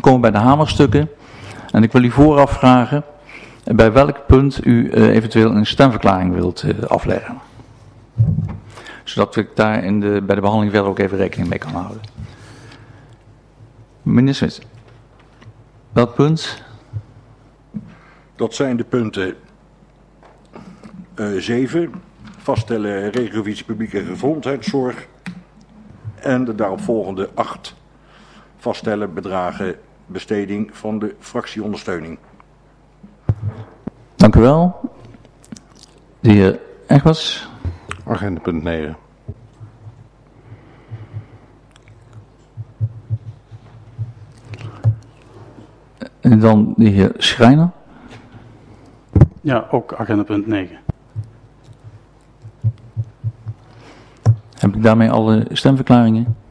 komen we bij de hamerstukken. En ik wil u vooraf vragen bij welk punt u eventueel een stemverklaring wilt afleggen. Zodat ik daar bij de behandeling verder ook even rekening mee kan houden. Meneer Smit, welk punt? Dat zijn de punten 7, vaststellen regiovisie publieke gezondheidszorg. En de daaropvolgende 8, vaststellen bedragen besteding van de fractieondersteuning. Dank u wel. De heer Egberts. Agenda punt 9. En dan de heer Schreiner. Ja, ook agenda punt 9. Heb ik daarmee alle stemverklaringen?